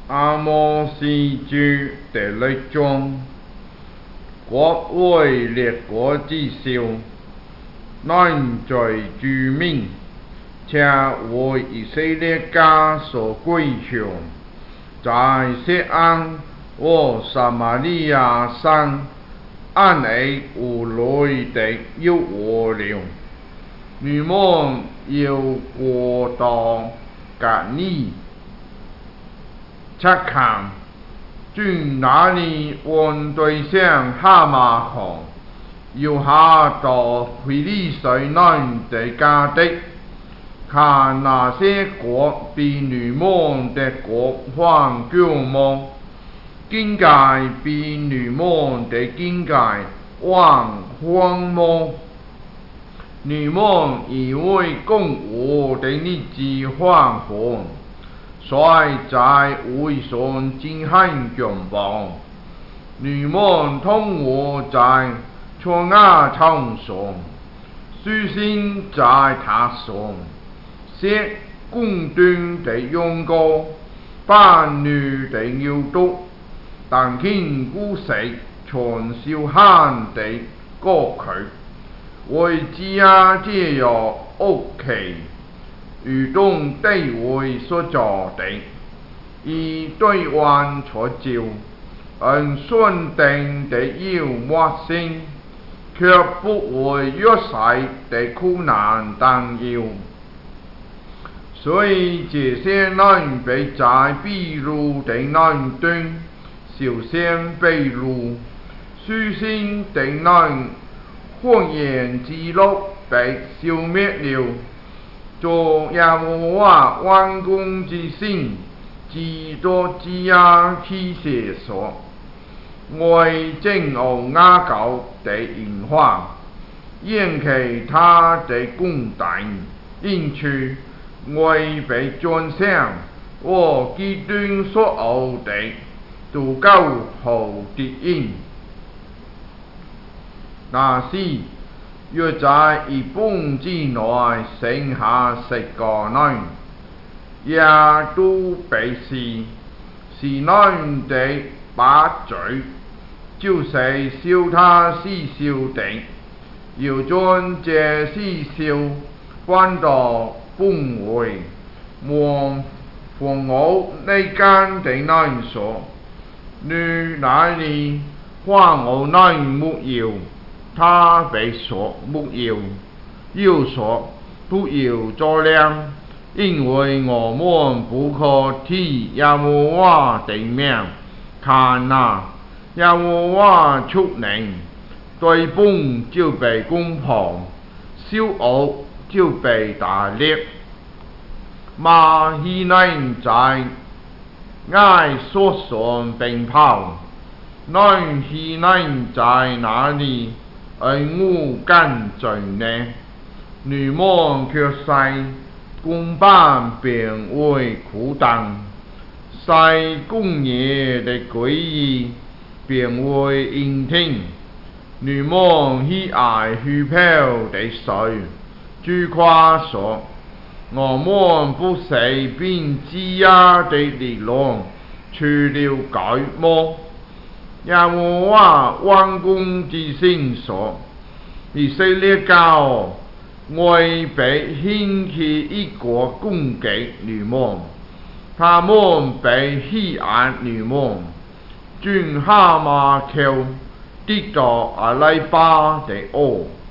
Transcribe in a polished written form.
阿摩司主第六章，國為列國之首，難在諸民，且為以色列家所歸向，在錫安和撒瑪利亞山，安危無慮的有禍了。你們要過到革尼，察看，從那裡往對象哈馬看，要下到非利士人的迦得，看那些國比你們的國還強猛，境界比你們的境界還荒漠。你們因為共我的日子還寬，所以在會上進行強暴。你們同我在錯牙場上，舒心在他上，設公斷的羊羔，伴侶的牛犢，但見古色傳銷罕的歌曲。為只這樣惡奇，如同地位所造的，以對岸所照，按順定的要默性，卻不為弱勢的苦難擔憂。所以這些人被在被擄的人中燒成被擄，舒心的人歡迎之樂被消滅了。做耶和華萬軍之神知道這樣啟示說，為憎惡雅各的隱患，厭棄他的宮殿，因此為被尊賞和極端所惡的，都苟好敵因。那時，若在一邦之內剩下10個人，也都被是人的把罪，就是燒他屍首的，要將這屍首搬到本會，往荒蕪內間的人說：你那裡荒蕪人沒有？他被說沒有，又說不要作聲，因為我們不可提耶和華的名。看哪，耶和華出令，對本就被攻破，小惡就被打裂。馬希人在埃所上奔跑，人希人在那裡我跟隨呢？你們卻使公辦變為苦膽，使公義的歸義變為恩典。你們喜愛虛飄的水，主誇說：我們不是憑自己的力量取了救麼？耶和華萬軍之神說：以色列家哦，我被興起一國攻擊你們，他們被欺壓你們，從哈馬口跌到阿拉巴的軛。